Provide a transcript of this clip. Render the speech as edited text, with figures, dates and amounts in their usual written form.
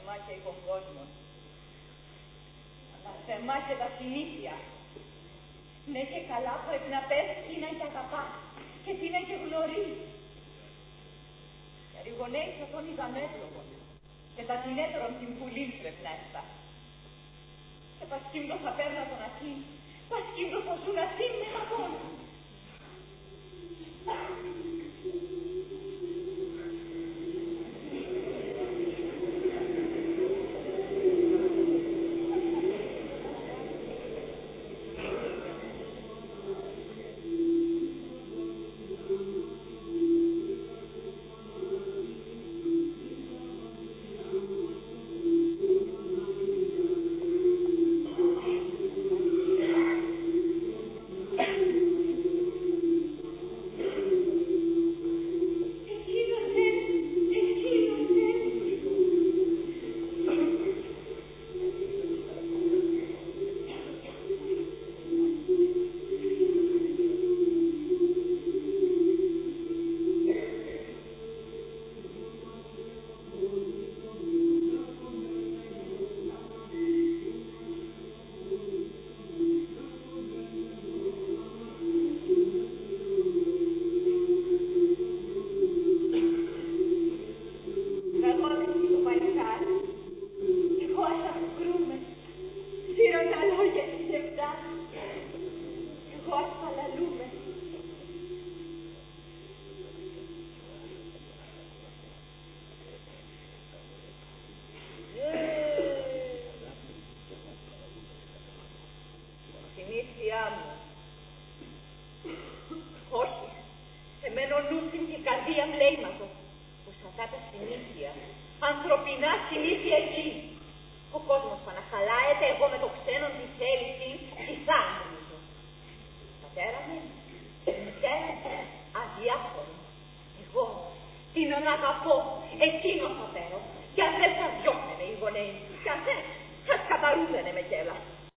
θεμάκια υποκόσμων. Αλλά θεμάκια τα συνήθεια. Ναι και καλά πρέπει να πες τι να και αγαπά και τι να και γνωρίζει. Και αριγονέεις αυτόν ήταν έτροπον και τα συνέτερον την πουλήν πρέπει να έφτασε. Και πασκύμπτω θα παίρνα τον Αθήν, πασκύμπτω θα ζουν Αθήν με μαγόν. Εκείνο θα